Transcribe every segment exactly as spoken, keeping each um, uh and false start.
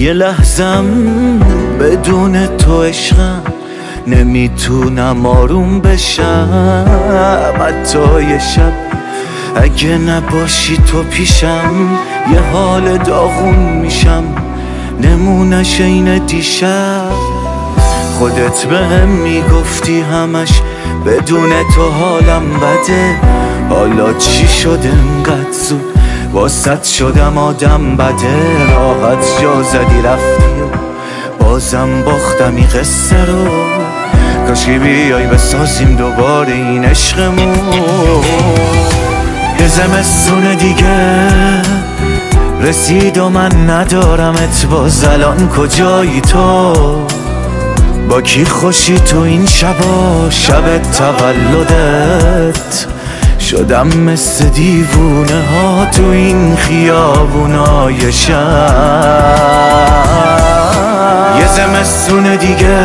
یه لحظم بدون تو عشقم، نمیتونم آروم بشم حتی یه شب. اگه نباشی تو پیشم یه حال داغون میشم، نمونش این دیشب. خودت بهم میگفتی همش بدون تو حالم بده، حالا چی شده انقدر زود واسط شدم آدم بده. راحت جا زدی رفتی و بازم باختم این قصه رو، کاشکی بیای بسازیم دوباره این عشقمون. یه زمستون دیگه رسید و من ندارمت، باز الان کجایی تو؟ با کی خوشی تو این شبا؟ شب تولدت شدم مثل دیوونه ها تو این خیابونای شب. یه زمستون دیگه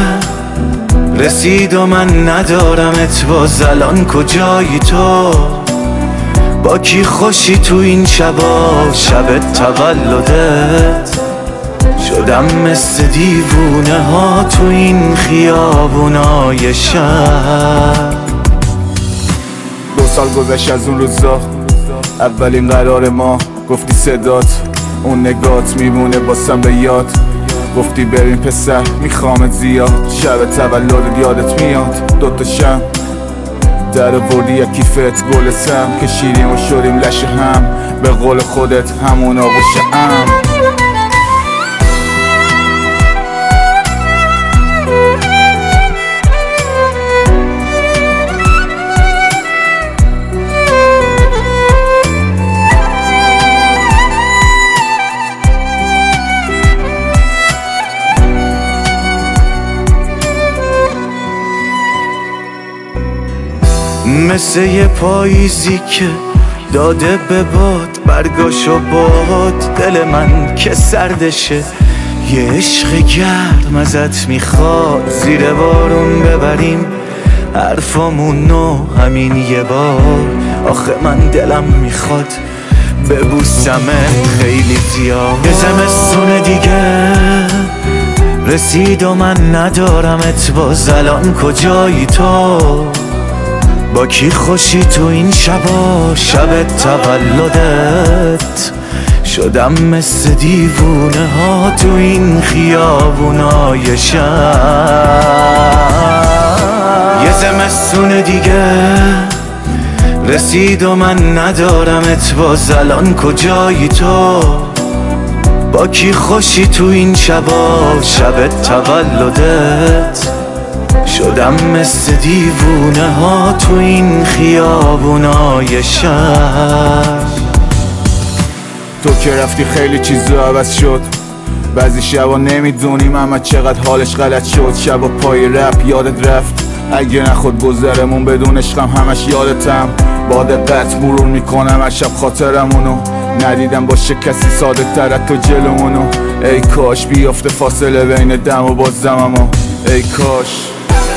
رسید و من ندارمت، باز الان کجایی تو؟ با کی خوشی تو این شبا؟ شب تولدت شدم مثل دیوونه ها تو این خیابونای شب. دو سال گذشت از اون روزا، اولین قرار ما. گفتی صدات اون نگات میمونه باسم به یاد. گفتی بریم پسر میخوامت زیاد، شب تولدت یادت میاد. دوتا شم در وردی یک کیفت گل سم، کشیدیم و شدیم لشه هم، به قول خودت همون آغوش ام. مثل یه پاییزی که داده به باد برگاشو باد، دل من که سردشه. یه عشق گرم ازت میخواد زیر بارون ببریم حرفامونو همین یه بار. آخه من دلم میخواد ببوسمت خیلی زیاد. یه زمستون دیگه رسید و من ندارمت، باز الان کجایی تو؟ با کی خوشی تو این شبا؟ شب تولدت شدم مثل دیوونه ها تو این خیابونای شب. یه زمستون دیگه رسید و من ندارمت، باز الان کجایی تو؟ با کی خوشی تو این شبا؟ شب تولدت شدم مثل دیوونه ها تو این خیابونای شب. تو که رفتی خیلی چیزا عوض شد، بعضی شبا نمیدونیم اما چقدر حالش غلط شد. شبا پای رپ یادت رفت، اگه نخود گذرمون بدون عشقم همش یادتم. با دقت مرور میکنم هر شب خاطرمونو، ندیدم باشه کسی ساده تر از تو جلومونو. ای کاش بیافته فاصله بین دم و باز دممو، ای کاش